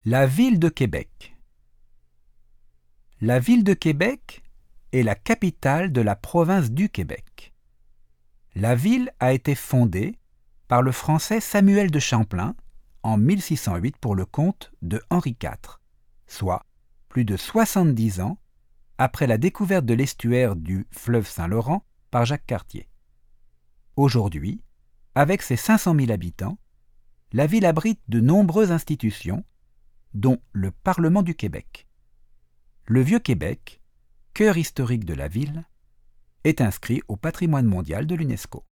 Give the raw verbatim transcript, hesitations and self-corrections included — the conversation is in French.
La ville de Québec. La ville de Québec est la capitale de la province du Québec. La ville a été fondée par le Français Samuel de Champlain en mille six cent huit pour le compte de Henri quatre, soit plus de soixante-dix ans après la découverte de l'estuaire du fleuve Saint-Laurent par Jacques Cartier. Aujourd'hui, avec ses cinq cent mille habitants, la ville abrite de nombreuses institutions, dont le Parlement du Québec. Le Vieux-Québec, cœur historique de la ville, est inscrit au patrimoine mondial de l'UNESCO.